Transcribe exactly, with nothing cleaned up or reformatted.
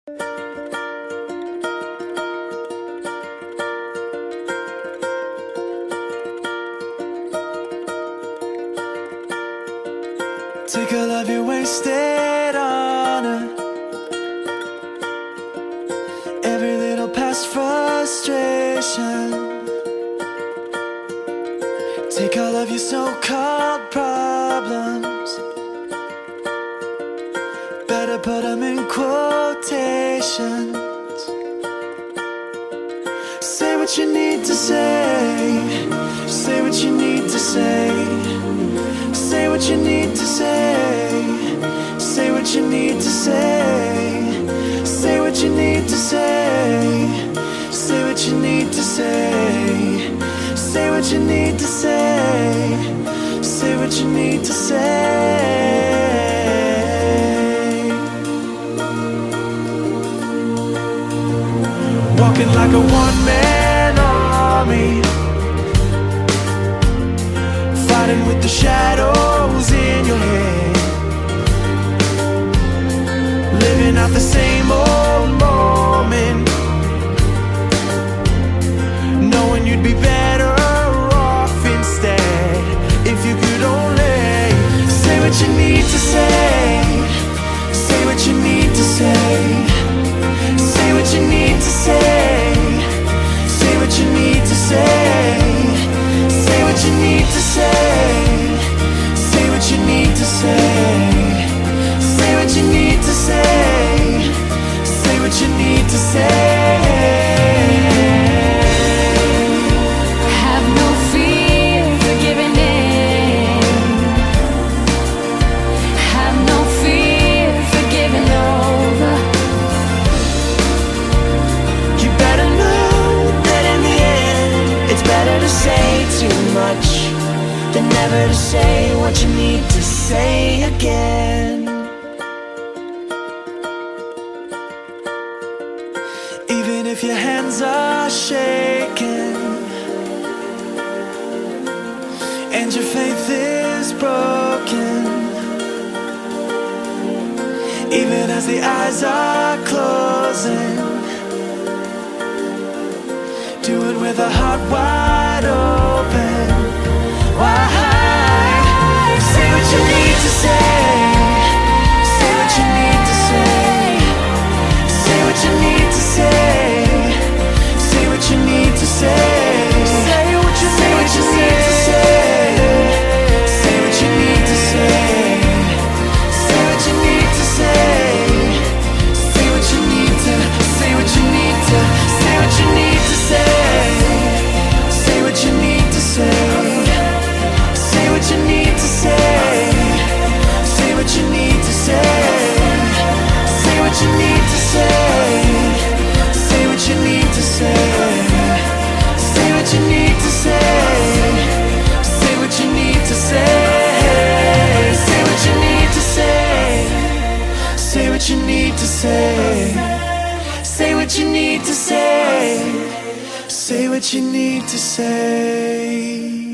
Take all of your wasted honor, every little past frustration. Take all of your so-called problems, better put them in quotations. Say what you need to say, say what you need to say. Say what you need to say, say what you need to say. Say what you need to say, say what you need to say. Say what you need to say, say what you need to say. Walking like a one-man army, fighting with the shadows in your head, living out the same old moment, knowing you'd be better off instead if you could only say what you need to say, say what you need to say, say what you need to say, say what you need to say. Say what you need to say, say what you need to say. Say what you need to say, say what you need to say. Have no fear for giving in, have no fear for giving over. You better know that in the end it's better to say too much than never to say what you need to say again. Even if your hands are shaking and your faith is broken, even as the eyes are closing, do it with a heart wide open. Why? Say what you need to say, say what you need to say, say what you need to say, say what you need to say, say what you say, what you need to say, say what you need to say, say what you need to say, say what you need to, say what you need to, say what you need to say, say what you need to say. Say what you need to say, say what you need to say, say what you need to say, say what you need to say, say what you need to say, say what you need to say, say what you need to say, say what you need to say, say what you need to say, say what you need to say.